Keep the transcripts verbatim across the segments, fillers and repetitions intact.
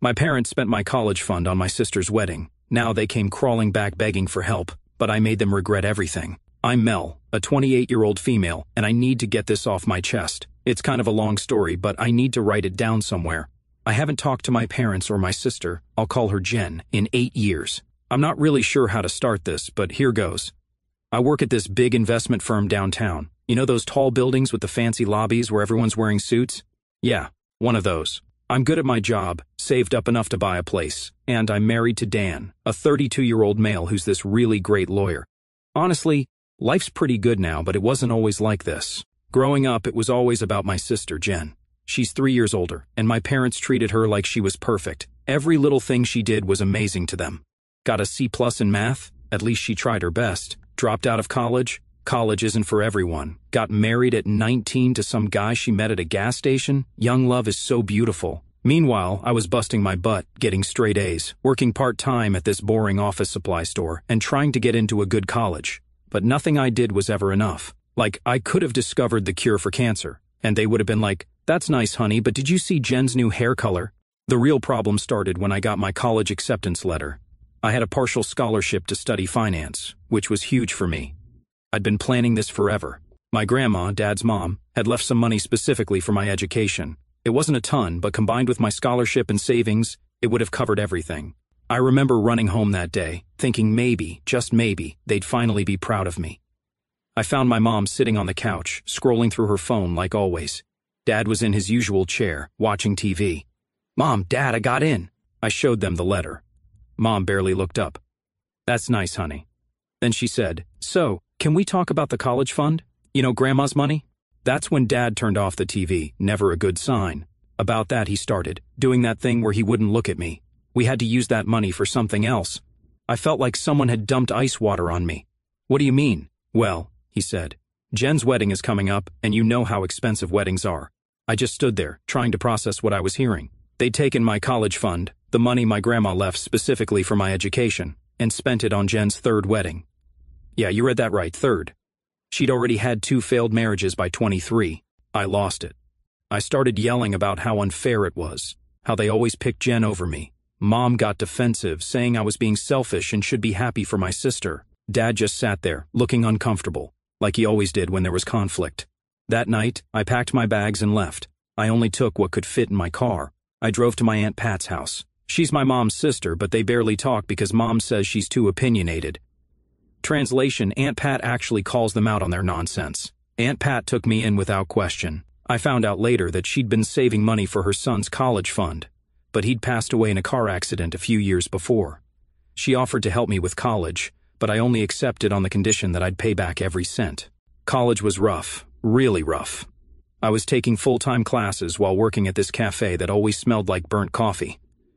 My parents spent my college fund on my sister's wedding. Now they came crawling back begging for help, but I made them regret everything. I'm Mel, a twenty-eight-year-old female, and I need to get this off my chest. It's kind of a long story, but I need to write it down somewhere. I haven't talked to my parents or my sister, I'll call her Jen, in eight years. I'm not really sure how to start this, but here goes. I work at this big investment firm downtown. You know those tall buildings with the fancy lobbies where everyone's wearing suits? Yeah, one of those. I'm good at my job, saved up enough to buy a place, and I'm married to Dan, a thirty-two-year-old male who's this really great lawyer. Honestly, life's pretty good now, but it wasn't always like this. Growing up, it was always about my sister, Jen. She's three years older, and my parents treated her like she was perfect. Every little thing she did was amazing to them. Got a C plus in math? At least she tried her best. Dropped out of college? College isn't for everyone. Got married at nineteen to some guy she met at a gas station? Young love is so beautiful. Meanwhile, I was busting my butt, getting straight A's, working part-time at this boring office supply store, and trying to get into a good college. But nothing I did was ever enough. Like, I could have discovered the cure for cancer, and they would have been like, "That's nice, honey, but did you see Jen's new hair color?" The real problem started when I got my college acceptance letter. I had a partial scholarship to study finance, which was huge for me. I'd been planning this forever. My grandma, Dad's mom, had left some money specifically for my education. It wasn't a ton, but combined with my scholarship and savings, it would have covered everything. I remember running home that day, thinking maybe, just maybe, they'd finally be proud of me. I found my mom sitting on the couch, scrolling through her phone like always. Dad was in his usual chair, watching T V. "Mom, Dad, I got in." I showed them the letter. Mom barely looked up. "That's nice, honey." Then she said, "So, can we talk about the college fund? You know, Grandma's money?" That's when Dad turned off the T V, never a good sign. About that he started, doing that thing where he wouldn't look at me. We had to use that money for something else. I felt like someone had dumped ice water on me. "What do you mean?" "Well," he said, "Jen's wedding is coming up, and you know how expensive weddings are." I just stood there, trying to process what I was hearing. They'd taken my college fund, the money my grandma left specifically for my education, and spent it on Jen's third wedding. Yeah, you read that right, third. She'd already had two failed marriages by twenty-three. I lost it. I started yelling about how unfair it was, how they always picked Jen over me. Mom got defensive, saying I was being selfish and should be happy for my sister. Dad just sat there, looking uncomfortable, like he always did when there was conflict. That night, I packed my bags and left. I only took what could fit in my car. I drove to my Aunt Pat's house. She's my mom's sister, but they barely talk because Mom says she's too opinionated. Translation, Aunt Pat actually calls them out on their nonsense. Aunt Pat took me in without question. I found out later that she'd been saving money for her son's college fund, but he'd passed away in a car accident a few years before. She offered to help me with college, but I only accepted on the condition that I'd pay back every cent. College was rough, really rough. I was taking full-time classes while working at this cafe that always smelled like burnt coffee.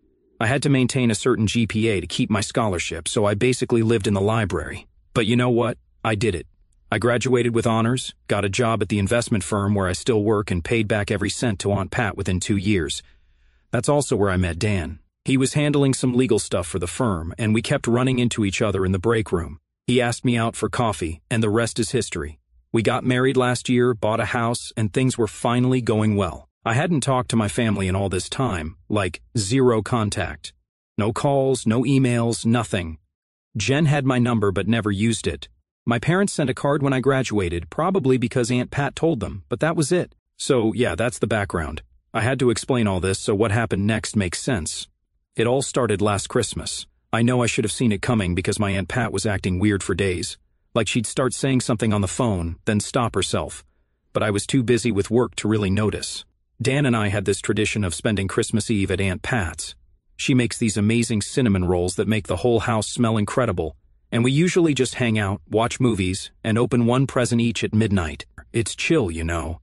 I had to maintain a certain G P A to keep my scholarship, so I basically lived in the library. But you know what? I did it. I graduated with honors, got a job at the investment firm where I still work, and paid back every cent to Aunt Pat within two years. That's also where I met Dan. He was handling some legal stuff for the firm, and we kept running into each other in the break room. He asked me out for coffee, and the rest is history. We got married last year, bought a house, and things were finally going well. I hadn't talked to my family in all this time, like zero contact. No calls, no emails, nothing. Jen had my number but never used it. My parents sent a card when I graduated, probably because Aunt Pat told them, but that was it. So yeah, that's the background. I had to explain all this so what happened next makes sense. It all started last Christmas. I know I should have seen it coming because my Aunt Pat was acting weird for days. Like she'd start saying something on the phone, then stop herself. But I was too busy with work to really notice. Dan and I had this tradition of spending Christmas Eve at Aunt Pat's. She makes these amazing cinnamon rolls that make the whole house smell incredible, and we usually just hang out, watch movies, and open one present each at midnight. It's chill, you know.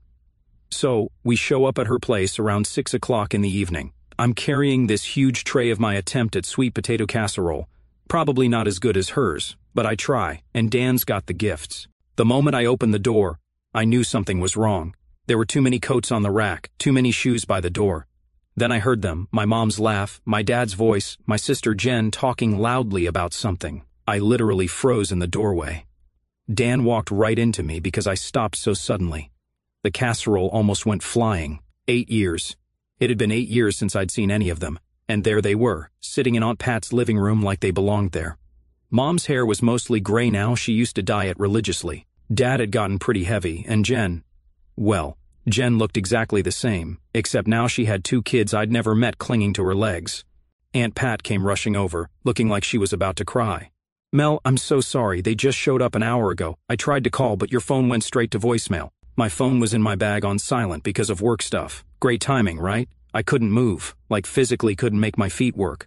So, we show up at her place around six o'clock in the evening. I'm carrying this huge tray of my attempt at sweet potato casserole. Probably not as good as hers, but I try, and Dan's got the gifts. The moment I opened the door, I knew something was wrong. There were too many coats on the rack, too many shoes by the door. Then I heard them, my mom's laugh, my dad's voice, my sister Jen talking loudly about something. I literally froze in the doorway. Dan walked right into me because I stopped so suddenly. The casserole almost went flying. Eight years. It had been eight years since I'd seen any of them. And there they were, sitting in Aunt Pat's living room like they belonged there. Mom's hair was mostly gray now. She used to dye it religiously. Dad had gotten pretty heavy, and Jen, well, Jen looked exactly the same, except now she had two kids I'd never met clinging to her legs. Aunt Pat came rushing over, looking like she was about to cry. "Mel, I'm so sorry, they just showed up an hour ago. I tried to call, but your phone went straight to voicemail. My phone was in my bag on silent because of work stuff. Great timing, right? I couldn't move, like physically couldn't make my feet work."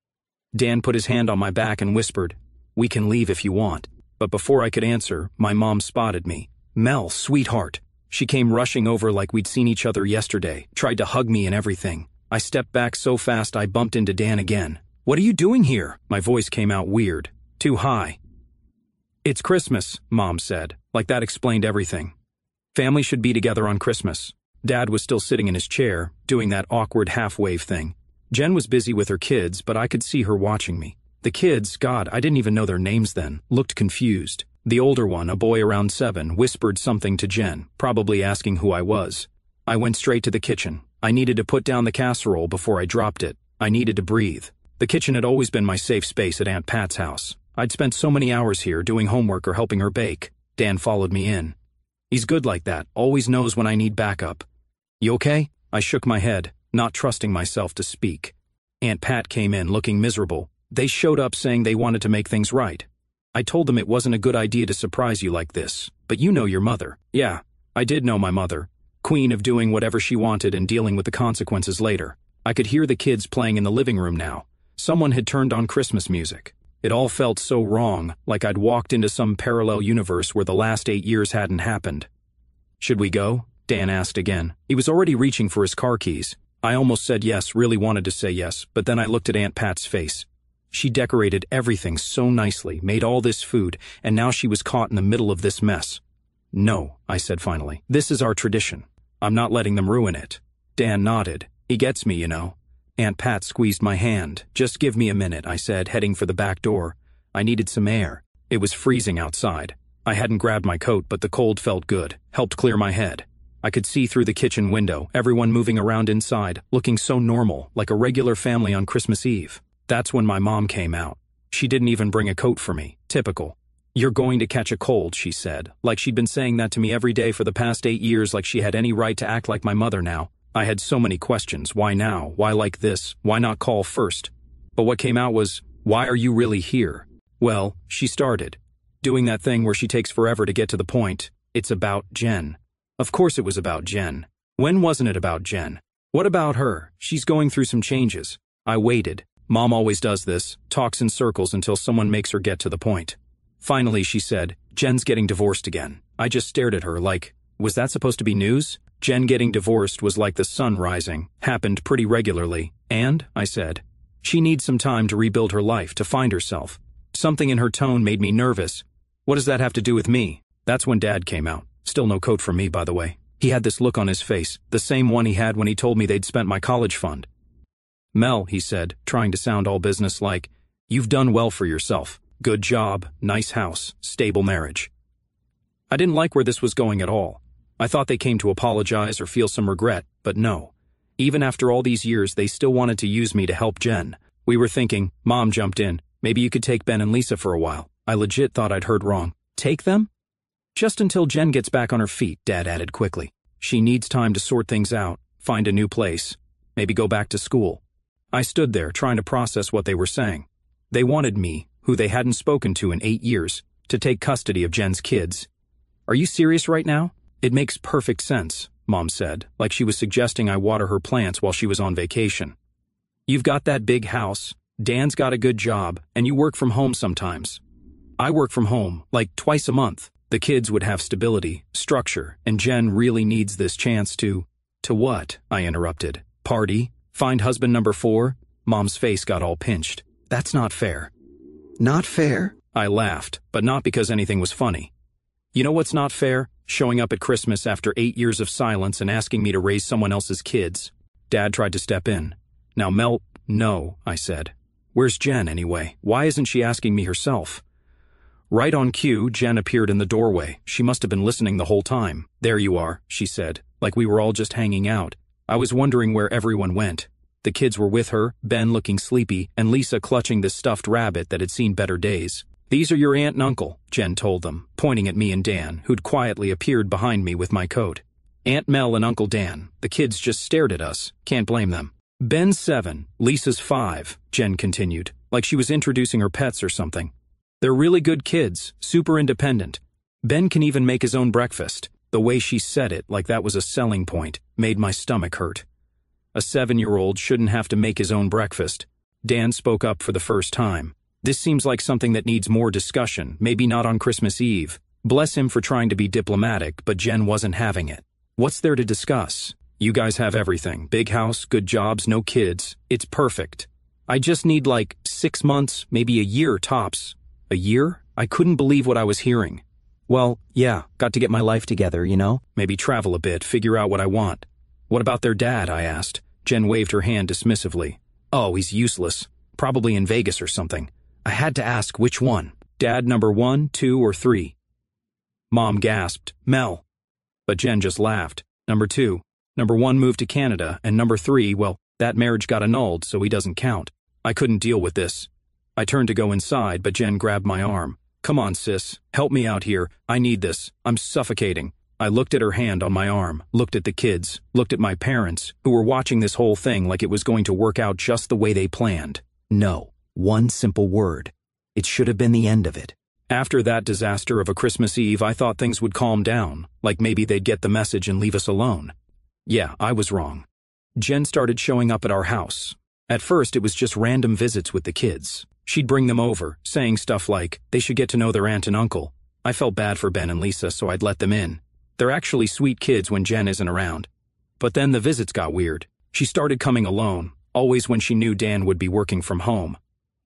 Dan put his hand on my back and whispered, "We can leave if you want." But before I could answer, my mom spotted me. "Mel, sweetheart." She came rushing over like we'd seen each other yesterday, tried to hug me and everything. I stepped back so fast I bumped into Dan again. "What are you doing here?" My voice came out weird, too high. "It's Christmas," Mom said, like that explained everything. Family should be together on Christmas. Dad was still sitting in his chair, doing that awkward half-wave thing. Jen was busy with her kids, but I could see her watching me. The kids, God, I didn't even know their names then, looked confused. The older one, a boy around seven, whispered something to Jen, probably asking who I was. I went straight to the kitchen. I needed to put down the casserole before I dropped it. I needed to breathe. The kitchen had always been my safe space at Aunt Pat's house. I'd spent so many hours here doing homework or helping her bake. Dan followed me in. He's good like that, always knows when I need backup. "You okay?" I shook my head, not trusting myself to speak. Aunt Pat came in looking miserable. They showed up saying they wanted to make things right. I told them it wasn't a good idea to surprise you like this, but you know your mother. Yeah, I did know my mother. Queen of doing whatever she wanted and dealing with the consequences later. I could hear the kids playing in the living room now. Someone had turned on Christmas music. It all felt so wrong, like I'd walked into some parallel universe where the last eight years hadn't happened. "Should we go?" Dan asked again. He was already reaching for his car keys. I almost said yes, really wanted to say yes, but then I looked at Aunt Pat's face. She decorated everything so nicely, made all this food, and now she was caught in the middle of this mess. "No," I said finally. "This is our tradition. I'm not letting them ruin it." Dan nodded. "He gets me, you know." Aunt Pat squeezed my hand. "Just give me a minute," I said, heading for the back door. I needed some air. It was freezing outside. I hadn't grabbed my coat, but the cold felt good, helped clear my head. I could see through the kitchen window, everyone moving around inside, looking so normal, like a regular family on Christmas Eve. That's when my mom came out. She didn't even bring a coat for me. Typical. "You're going to catch a cold," she said, like she'd been saying that to me every day for the past eight years, like she had any right to act like my mother now. I had so many questions. Why now? Why like this? Why not call first? But what came out was, "Why are you really here?" Well, she started, doing that thing where she takes forever to get to the point. It's about Jen. Of course it was about Jen. When wasn't it about Jen? What about her? She's going through some changes. I waited. Mom always does this, talks in circles until someone makes her get to the point. Finally, she said, "Jen's getting divorced again." I just stared at her like, was that supposed to be news? Jen getting divorced was like the sun rising, happened pretty regularly, and, I said, she needs some time to rebuild her life, to find herself. Something in her tone made me nervous. What does that have to do with me? That's when Dad came out. Still no coat for me, by the way. He had this look on his face, the same one he had when he told me they'd spent my college fund. "Mel," he said, trying to sound all businesslike, "you've done well for yourself. Good job, nice house, stable marriage." I didn't like where this was going at all. I thought they came to apologize or feel some regret, but no. Even after all these years, they still wanted to use me to help Jen. We were thinking, Mom jumped in, maybe you could take Ben and Lisa for a while. I legit thought I'd heard wrong. Take them? Just until Jen gets back on her feet, Dad added quickly. She needs time to sort things out, find a new place, maybe go back to school. I stood there trying to process what they were saying. They wanted me, who they hadn't spoken to in eight years, to take custody of Jen's kids. "Are you serious right now?" "It makes perfect sense," Mom said, like she was suggesting I water her plants while she was on vacation. "You've got that big house, Dan's got a good job, and you work from home sometimes. I work from home, like twice a month. The kids would have stability, structure, and Jen really needs this chance to—" "To what?" I interrupted. "Party? Find husband number four?" Mom's face got all pinched. "That's not fair." "Not fair?" I laughed, but not because anything was funny. "You know what's not fair? Showing up at Christmas after eight years of silence and asking me to raise someone else's kids." Dad tried to step in. "Now, Mel—" "No," I said. "Where's Jen, anyway? Why isn't she asking me herself?" Right on cue, Jen appeared in the doorway. She must have been listening the whole time. "There you are," she said, like we were all just hanging out. I was wondering where everyone went. The kids were with her, Ben looking sleepy, and Lisa clutching the stuffed rabbit that had seen better days. "These are your aunt and uncle," Jen told them, pointing at me and Dan, who'd quietly appeared behind me with my coat. Aunt Mel and Uncle Dan. The kids just stared at us. Can't blame them. "Ben's seven, Lisa's five," Jen continued, like she was introducing her pets or something. "They're really good kids, super independent. Ben can even make his own breakfast." The way she said it, like that was a selling point, made my stomach hurt. A seven-year-old shouldn't have to make his own breakfast. Dan spoke up for the first time. "This seems like something that needs more discussion, maybe not on Christmas Eve." Bless him for trying to be diplomatic, but Jen wasn't having it. "What's there to discuss? You guys have everything. Big house, good jobs, no kids. It's perfect. I just need like six months, maybe a year tops." A year? I couldn't believe what I was hearing. "Well, yeah, got to get my life together, you know? Maybe travel a bit, figure out what I want." "What about their dad?" I asked. Jen waved her hand dismissively. "Oh, he's useless. Probably in Vegas or something." I had to ask which one. Dad number one, two, or three? Mom gasped, "Mel." But Jen just laughed. "Number two. Number one moved to Canada, and number three, well, that marriage got annulled, so he doesn't count." I couldn't deal with this. I turned to go inside, but Jen grabbed my arm. "Come on, sis. Help me out here. I need this. I'm suffocating." I looked at her hand on my arm, looked at the kids, looked at my parents, who were watching this whole thing like it was going to work out just the way they planned. No. One simple word. It should have been the end of it. After that disaster of a Christmas Eve, I thought things would calm down, like maybe they'd get the message and leave us alone. Yeah, I was wrong. Jen started showing up at our house. At first, it was just random visits with the kids. She'd bring them over, saying stuff like, they should get to know their aunt and uncle. I felt bad for Ben and Lisa, so I'd let them in. They're actually sweet kids when Jen isn't around. But then the visits got weird. She started coming alone, always when she knew Dan would be working from home.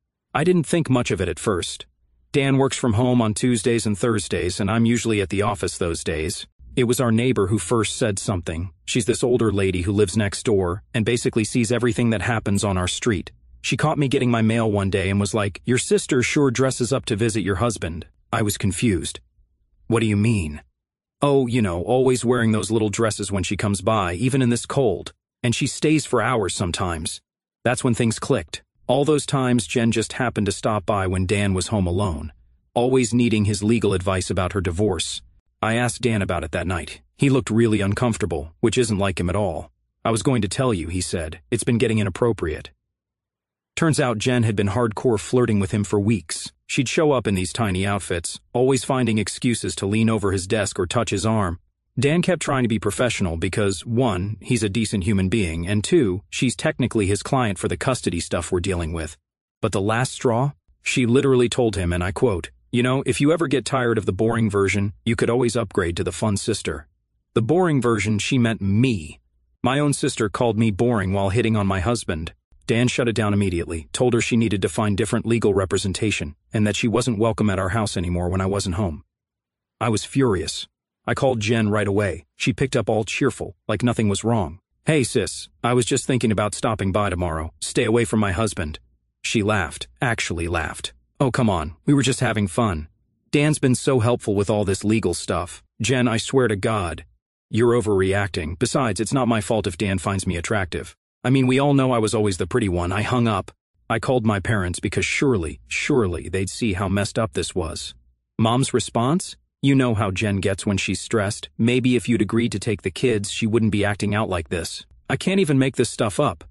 I didn't think much of it at first. Dan works from home on Tuesdays and Thursdays, and I'm usually at the office those days. It was our neighbor who first said something. She's this older lady who lives next door and basically sees everything that happens on our street. She caught me getting my mail one day and was like, "Your sister sure dresses up to visit your husband." I was confused. "What do you mean?" "Oh, you know, always wearing those little dresses when she comes by, even in this cold. And she stays for hours sometimes." That's when things clicked. All those times Jen just happened to stop by when Dan was home alone, always needing his legal advice about her divorce. I asked Dan about it that night. He looked really uncomfortable, which isn't like him at all. "I was going to tell you," he said. "It's been getting inappropriate." Turns out Jen had been hardcore flirting with him for weeks. She'd show up in these tiny outfits, always finding excuses to lean over his desk or touch his arm. Dan kept trying to be professional because, one, he's a decent human being, and two, she's technically his client for the custody stuff we're dealing with. But the last straw? She literally told him, and I quote, "You know, if you ever get tired of the boring version, you could always upgrade to the fun sister." The boring version, she meant me. My own sister called me boring while hitting on my husband. Dan shut it down immediately, told her she needed to find different legal representation, and that she wasn't welcome at our house anymore when I wasn't home. I was furious. I called Jen right away. She picked up all cheerful, like nothing was wrong. "Hey sis, I was just thinking about stopping by tomorrow. Stay away from my husband." She laughed, actually laughed. "Oh come on, we were just having fun. Dan's been so helpful with all this legal stuff. Jen, I swear to God." "You're overreacting. Besides, it's not my fault if Dan finds me attractive. I mean, we all know I was always the pretty one." I hung up. I called my parents because surely, surely they'd see how messed up this was. Mom's response? "You know how Jen gets when she's stressed. Maybe if you'd agreed to take the kids, she wouldn't be acting out like this." I can't even make this stuff up.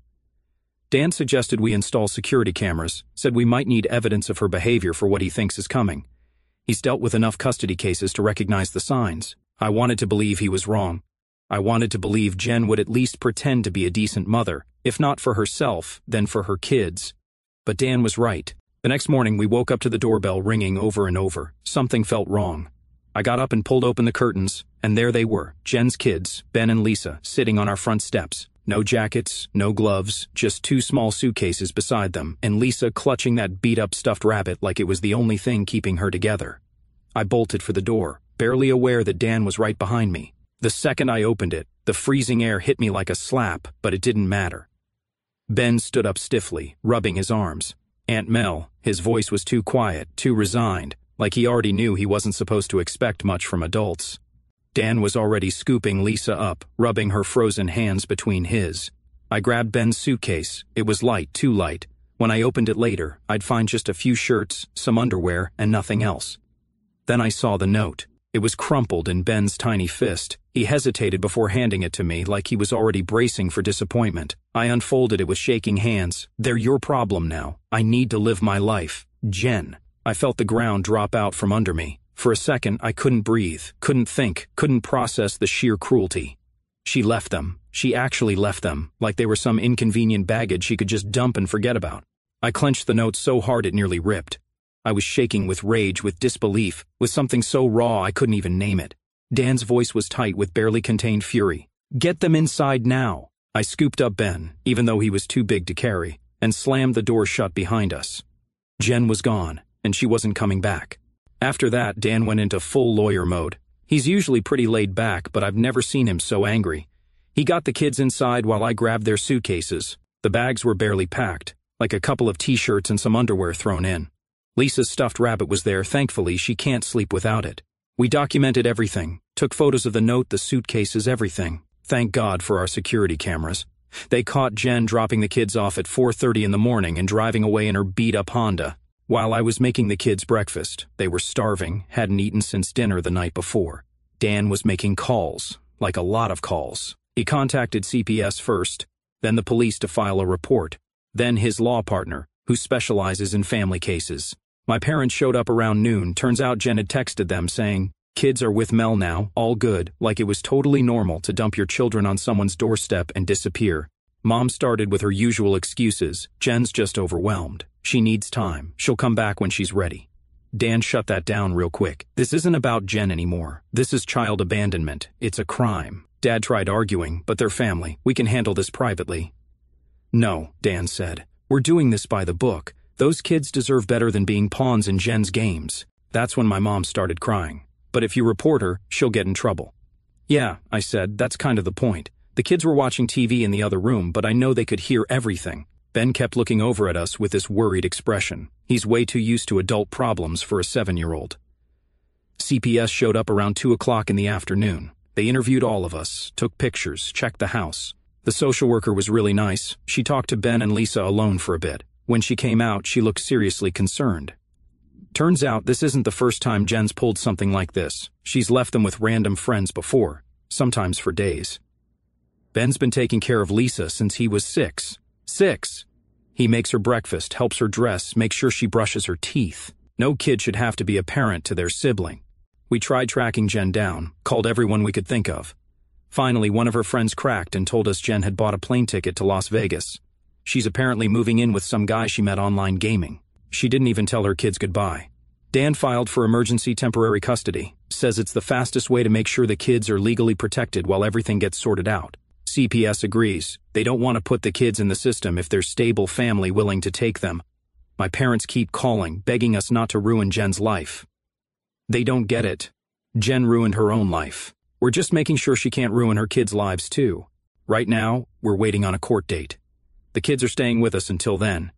Dan suggested we install security cameras, said we might need evidence of her behavior for what he thinks is coming. He's dealt with enough custody cases to recognize the signs. I wanted to believe he was wrong. I wanted to believe Jen would at least pretend to be a decent mother, if not for herself, then for her kids. But Dan was right. The next morning we woke up to the doorbell ringing over and over. Something felt wrong. I got up and pulled open the curtains, and there they were, Jen's kids, Ben and Lisa, sitting on our front steps. No jackets, no gloves, just two small suitcases beside them, and Lisa clutching that beat-up stuffed rabbit like it was the only thing keeping her together. I bolted for the door, barely aware that Dan was right behind me. The second I opened it, the freezing air hit me like a slap, but it didn't matter. Ben stood up stiffly, rubbing his arms. Aunt Mel, his voice was too quiet, too resigned, like he already knew he wasn't supposed to expect much from adults. Dan was already scooping Lisa up, rubbing her frozen hands between his. I grabbed Ben's suitcase. It was light, too light. When I opened it later, I'd find just a few shirts, some underwear, and nothing else. Then I saw the note. It was crumpled in Ben's tiny fist. He hesitated before handing it to me like he was already bracing for disappointment. I unfolded it with shaking hands. "They're your problem now. I need to live my life. Jen." I felt the ground drop out from under me. For a second, I couldn't breathe, couldn't think, couldn't process the sheer cruelty. She left them. She actually left them, like they were some inconvenient baggage she could just dump and forget about. I clenched the note so hard it nearly ripped. I was shaking with rage, with disbelief, with something so raw I couldn't even name it. Dan's voice was tight with barely contained fury. "Get them inside now." I scooped up Ben, even though he was too big to carry, and slammed the door shut behind us. Jen was gone, and she wasn't coming back. After that, Dan went into full lawyer mode. He's usually pretty laid back, but I've never seen him so angry. He got the kids inside while I grabbed their suitcases. The bags were barely packed, like a couple of t-shirts and some underwear thrown in. Lisa's stuffed rabbit was there. Thankfully, she can't sleep without it. We documented everything, took photos of the note, the suitcases, everything. Thank God for our security cameras. They caught Jen dropping the kids off at four thirty in the morning and driving away in her beat-up Honda. While I was making the kids breakfast, they were starving, hadn't eaten since dinner the night before. Dan was making calls, like a lot of calls. He contacted C P S first, then the police to file a report, then his law partner, who specializes in family cases. My parents showed up around noon. Turns out Jen had texted them saying, "Kids are with Mel now, all good," like it was totally normal to dump your children on someone's doorstep and disappear. Mom started with her usual excuses. "Jen's just overwhelmed. She needs time. She'll come back when she's ready." Dan shut that down real quick. "This isn't about Jen anymore. This is child abandonment. It's a crime." Dad tried arguing, but they're family. "We can handle this privately." "No," Dan said. "We're doing this by the book. Those kids deserve better than being pawns in Jen's games." That's when my mom started crying. "But if you report her, she'll get in trouble." "Yeah," I said, "that's kind of the point. The kids were watching T V in the other room, but I know they could hear everything." Ben kept looking over at us with this worried expression. He's way too used to adult problems for a seven-year-old. C P S showed up around two o'clock in the afternoon. They interviewed all of us, took pictures, checked the house. The social worker was really nice. She talked to Ben and Lisa alone for a bit. When she came out, she looked seriously concerned. Turns out this isn't the first time Jen's pulled something like this. She's left them with random friends before, sometimes for days. Ben's been taking care of Lisa since he was six. Six! He makes her breakfast, helps her dress, makes sure she brushes her teeth. No kid should have to be a parent to their sibling. We tried tracking Jen down, called everyone we could think of. Finally, one of her friends cracked and told us Jen had bought a plane ticket to Las Vegas. She's apparently moving in with some guy she met online gaming. She didn't even tell her kids goodbye. Dan filed for emergency temporary custody, says it's the fastest way to make sure the kids are legally protected while everything gets sorted out. C P S agrees. They don't want to put the kids in the system if there's stable family willing to take them. My parents keep calling, begging us not to ruin Jen's life. They don't get it. Jen ruined her own life. We're just making sure she can't ruin her kids' lives too. Right now, we're waiting on a court date. The kids are staying with us until then.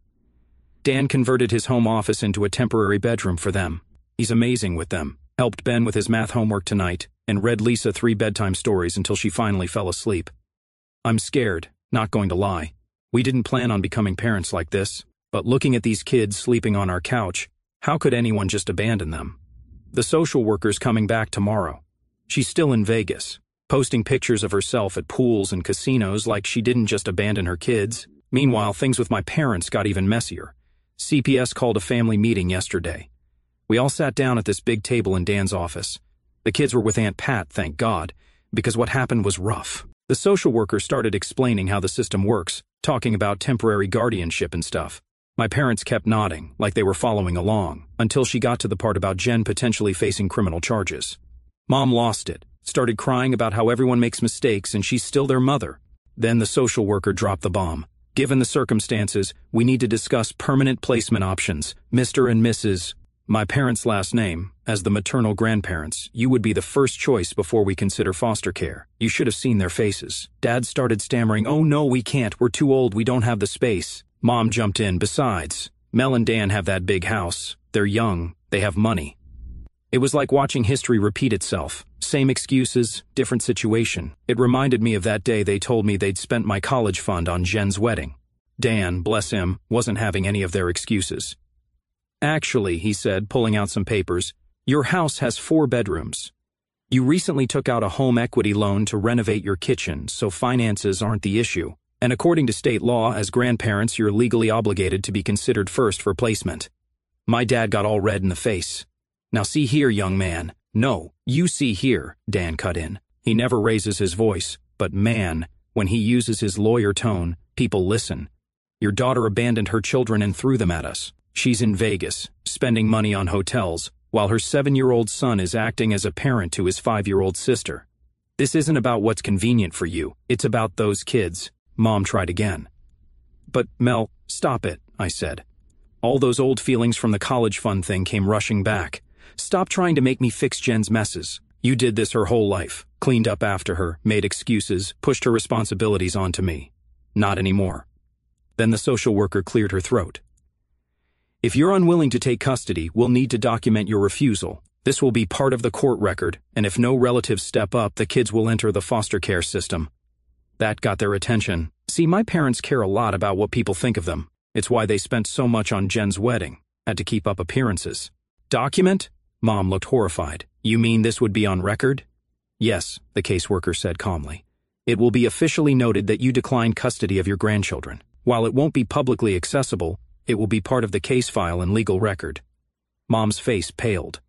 Dan converted his home office into a temporary bedroom for them. He's amazing with them. Helped Ben with his math homework tonight, and read Lisa three bedtime stories until she finally fell asleep. I'm scared, not going to lie. We didn't plan on becoming parents like this, but looking at these kids sleeping on our couch, how could anyone just abandon them? The social worker's coming back tomorrow. She's still in Vegas, posting pictures of herself at pools and casinos like she didn't just abandon her kids. Meanwhile, things with my parents got even messier. C P S called a family meeting yesterday. We all sat down at this big table in Dan's office. The kids were with Aunt Pat, thank God, because what happened was rough. The social worker started explaining how the system works, talking about temporary guardianship and stuff. My parents kept nodding, like they were following along, until she got to the part about Jen potentially facing criminal charges. Mom lost it, started crying about how everyone makes mistakes and she's still their mother. Then the social worker dropped the bomb. Given the circumstances, we need to discuss permanent placement options. Mister and Missus My parents' last name, as the maternal grandparents, you would be the first choice before we consider foster care. You should have seen their faces. Dad started stammering, "Oh no, we can't, we're too old, we don't have the space." Mom jumped in, "Besides, Mel and Dan have that big house. They're young, they have money." It was like watching history repeat itself. Same excuses, different situation. It reminded me of that day they told me they'd spent my college fund on Jen's wedding. Dan, bless him, wasn't having any of their excuses. Actually, he said, pulling out some papers, your house has four bedrooms. You recently took out a home equity loan to renovate your kitchen, so finances aren't the issue. And according to state law, as grandparents, you're legally obligated to be considered first for placement. My dad got all red in the face. Now see here, young man. No, you see here, Dan cut in. He never raises his voice, but man, when he uses his lawyer tone, people listen. Your daughter abandoned her children and threw them at us. She's in Vegas, spending money on hotels, while her seven-year-old son is acting as a parent to his five-year-old sister. This isn't about what's convenient for you, it's about those kids. Mom tried again. But, Mel, stop it, I said. All those old feelings from the college fund thing came rushing back. Stop trying to make me fix Jen's messes. You did this her whole life, cleaned up after her, made excuses, pushed her responsibilities onto me. Not anymore. Then the social worker cleared her throat. If you're unwilling to take custody, we'll need to document your refusal. This will be part of the court record, and if no relatives step up, the kids will enter the foster care system. That got their attention. See, my parents care a lot about what people think of them. It's why they spent so much on Jen's wedding. Had to keep up appearances. Document? Mom looked horrified. You mean this would be on record? Yes, the caseworker said calmly. It will be officially noted that you declined custody of your grandchildren. While it won't be publicly accessible, it will be part of the case file and legal record. Mom's face paled.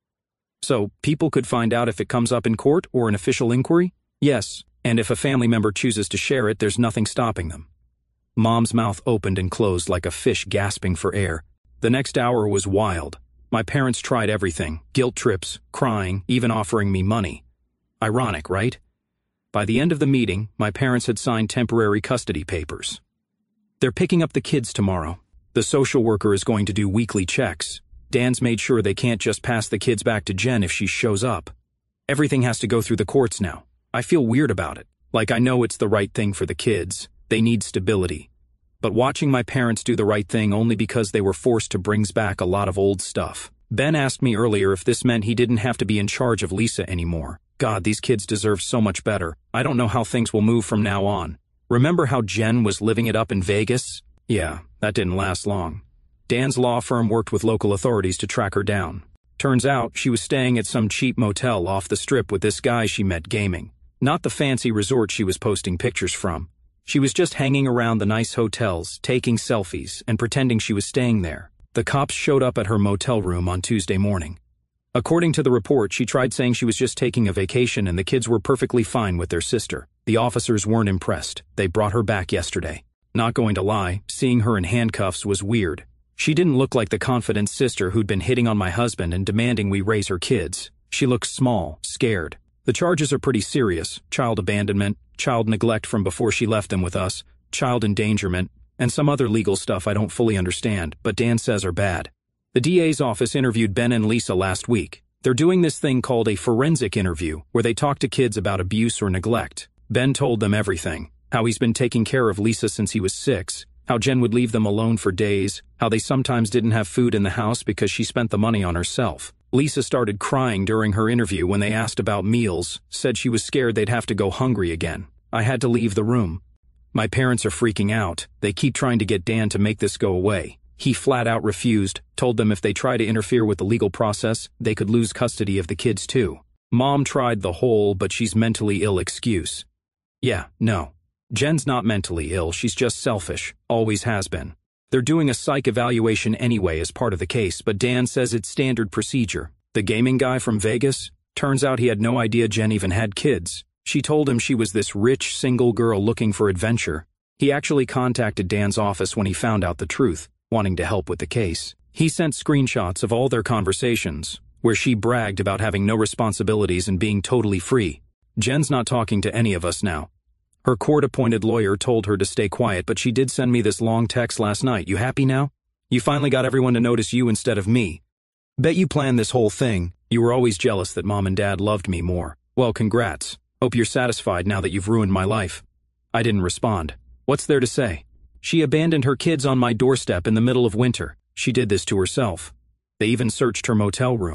So, people could find out if it comes up in court or an official inquiry? Yes, and if a family member chooses to share it, there's nothing stopping them. Mom's mouth opened and closed like a fish gasping for air. The next hour was wild. My parents tried everything, guilt trips, crying, even offering me money. Ironic, right? By the end of the meeting, my parents had signed temporary custody papers. They're picking up the kids tomorrow. The social worker is going to do weekly checks. Dan's made sure they can't just pass the kids back to Jen if she shows up. Everything has to go through the courts now. I feel weird about it. Like I know it's the right thing for the kids. They need stability. But watching my parents do the right thing only because they were forced to brings back a lot of old stuff. Ben asked me earlier if this meant he didn't have to be in charge of Lisa anymore. God, these kids deserve so much better. I don't know how things will move from now on. Remember how Jen was living it up in Vegas? Yeah, that didn't last long. Dan's law firm worked with local authorities to track her down. Turns out she was staying at some cheap motel off the strip with this guy she met gaming. Not the fancy resort she was posting pictures from. She was just hanging around the nice hotels, taking selfies, and pretending she was staying there. The cops showed up at her motel room on Tuesday morning. According to the report, she tried saying she was just taking a vacation and the kids were perfectly fine with their sister. The officers weren't impressed. They brought her back yesterday. Not going to lie, seeing her in handcuffs was weird. She didn't look like the confident sister who'd been hitting on my husband and demanding we raise her kids. She looked small, scared. The charges are pretty serious: child abandonment, child neglect from before she left them with us, child endangerment, and some other legal stuff I don't fully understand, but Dan says are bad. The D A's office interviewed Ben and Lisa last week. They're doing this thing called a forensic interview, where they talk to kids about abuse or neglect. Ben told them everything. How he's been taking care of Lisa since he was six, how Jen would leave them alone for days, how they sometimes didn't have food in the house because she spent the money on herself. Lisa started crying during her interview when they asked about meals, said she was scared they'd have to go hungry again. I had to leave the room. My parents are freaking out. They keep trying to get Dan to make this go away. He flat out refused, told them if they try to interfere with the legal process, they could lose custody of the kids too. Mom tried the whole but she's mentally ill excuse. Yeah, no. Jen's not mentally ill, she's just selfish, always has been. They're doing a psych evaluation anyway as part of the case, but Dan says it's standard procedure. The gaming guy from Vegas? Turns out he had no idea Jen even had kids. She told him she was this rich, single girl looking for adventure. He actually contacted Dan's office when he found out the truth, wanting to help with the case. He sent screenshots of all their conversations, where she bragged about having no responsibilities and being totally free. Jen's not talking to any of us now. Her court-appointed lawyer told her to stay quiet, but she did send me this long text last night. You happy now? You finally got everyone to notice you instead of me. Bet you planned this whole thing. You were always jealous that Mom and Dad loved me more. Well, congrats. Hope you're satisfied now that you've ruined my life. I didn't respond. What's there to say? She abandoned her kids on my doorstep in the middle of winter. She did this to herself. They even searched her motel room.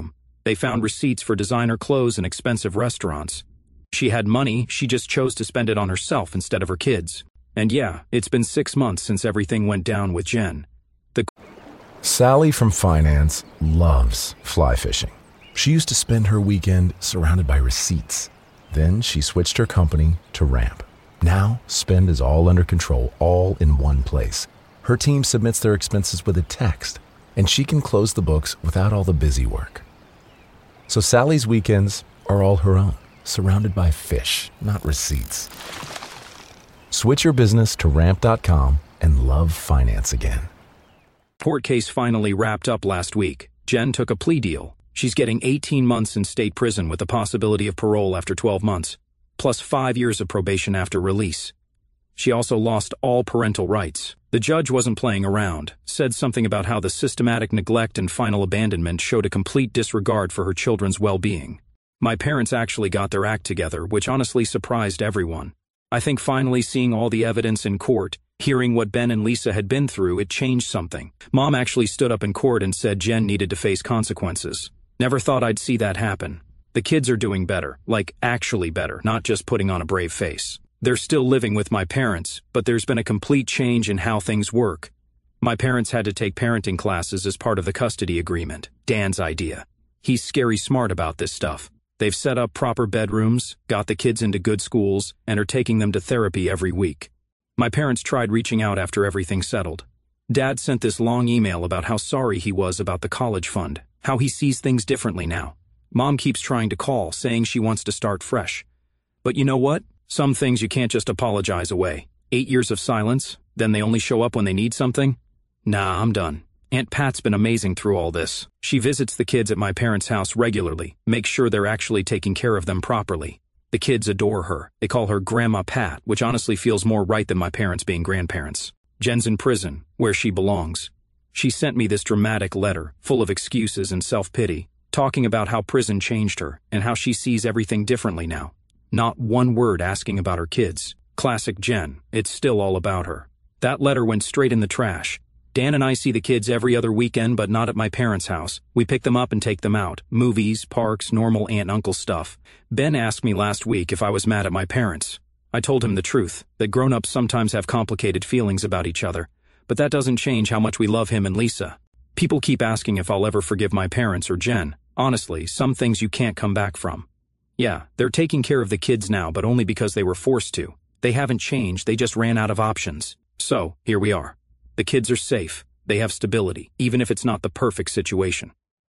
They found receipts for designer clothes and expensive restaurants. She had money, she just chose to spend it on herself instead of her kids. And yeah, it's been six months since everything went down with Jen. The Sally from finance loves fly fishing. She used to spend her weekend surrounded by receipts. Then she switched her company to Ramp. Now, spend is all under control, all in one place. Her team submits their expenses with a text, and she can close the books without all the busy work. So Sally's weekends are all her own, surrounded by fish, not receipts. Switch your business to ramp dot com and love finance again. court case finally wrapped up last week. Jen took a plea deal. She's getting eighteen months in state prison with the possibility of parole after twelve months, plus five years of probation after release. She also lost all parental rights. The judge wasn't playing around, said something about how the systematic neglect and final abandonment showed a complete disregard for her children's well-being. My parents actually got their act together, which honestly surprised everyone. I think finally seeing all the evidence in court, hearing what Ben and Lisa had been through, it changed something. Mom actually stood up in court and said Jen needed to face consequences. Never thought I'd see that happen. The kids are doing better, like actually better, not just putting on a brave face. They're still living with my parents, but there's been a complete change in how things work. My parents had to take parenting classes as part of the custody agreement, Dan's idea. He's scary smart about this stuff. They've set up proper bedrooms, got the kids into good schools, and are taking them to therapy every week. My parents tried reaching out after everything settled. Dad sent this long email about how sorry he was about the college fund, how he sees things differently now. Mom keeps trying to call, saying she wants to start fresh. But you know what? Some things you can't just apologize away. Eight years of silence, then they only show up when they need something? Nah, I'm done. Aunt Pat's been amazing through all this. She visits the kids at my parents' house regularly, makes sure they're actually taking care of them properly. The kids adore her. They call her Grandma Pat, which honestly feels more right than my parents being grandparents. Jen's in prison, where she belongs. She sent me this dramatic letter, full of excuses and self-pity, talking about how prison changed her and how she sees everything differently now. Not one word asking about her kids. Classic Jen, it's still all about her. That letter went straight in the trash. Dan and I see the kids every other weekend, but not at my parents' house. We pick them up and take them out. Movies, parks, normal aunt-uncle stuff. Ben asked me last week if I was mad at my parents. I told him the truth, that grown-ups sometimes have complicated feelings about each other, but that doesn't change how much we love him and Lisa. People keep asking if I'll ever forgive my parents or Jen. Honestly, some things you can't come back from. Yeah, they're taking care of the kids now, but only because they were forced to. They haven't changed, they just ran out of options. So, here we are. The kids are safe. They have stability, even if it's not the perfect situation.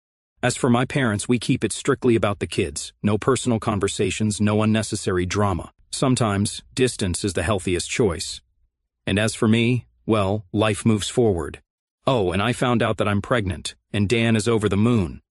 As for my parents, we keep it strictly about the kids. No personal conversations, no unnecessary drama. Sometimes, distance is the healthiest choice. And as for me, well, life moves forward. Oh, and I found out that I'm pregnant, and Dan is over the moon.